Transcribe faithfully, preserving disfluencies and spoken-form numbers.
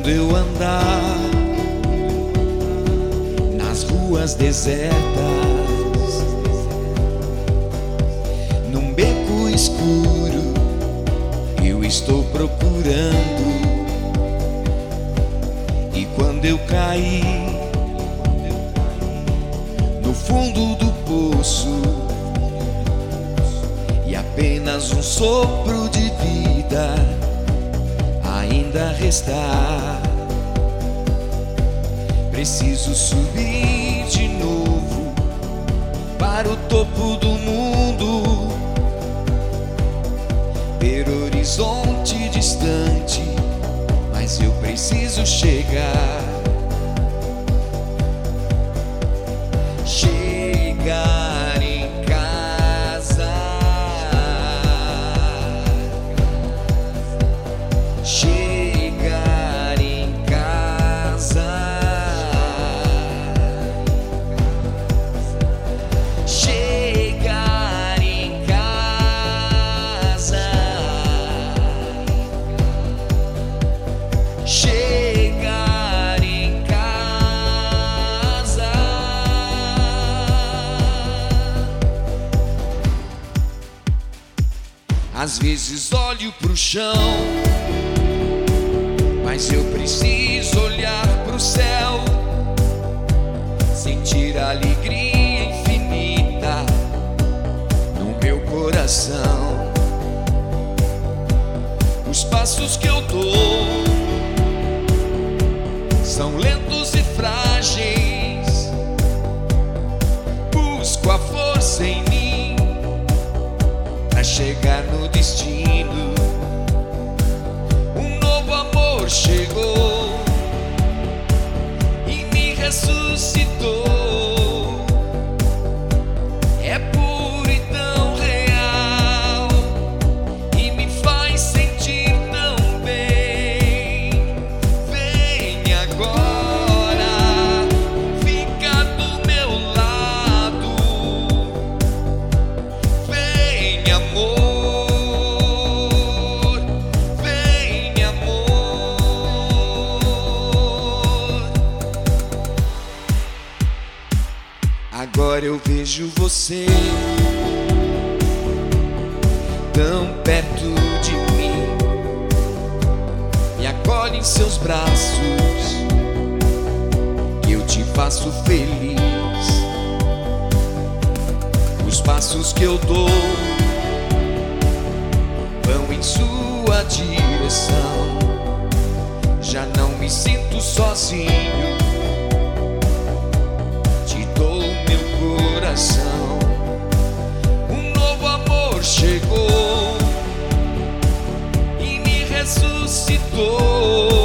eu andar nas ruas desertas, num beco escuro, eu estou procurando. E quando eu caí no fundo do poço e apenas um sopro de vida ainda restar, preciso subir de novo para o topo do mundo, ver horizonte distante, mas eu preciso chegar. Chegar em casa, chegar em casa, chegar em casa, chegar em casa. Às vezes olho pro chão, mas eu preciso olhar pro céu, sentir a alegria infinita no meu coração. Os passos que eu dou são lentos e frágeis, busco a força em mim pra chegar no destino. Um novo amor chegou e me ressuscitou. É puro e tão real e me faz sentir tão bem. Vem agora, fica do meu lado. Vem, amor, vem, amor. Agora eu vejo você tão perto de mim, me acolhe em seus braços e eu te faço feliz. Os passos que eu dou vão em sua direção, já não me sinto sozinho, te dou meu coração. Um novo amor chegou e me ressuscitou.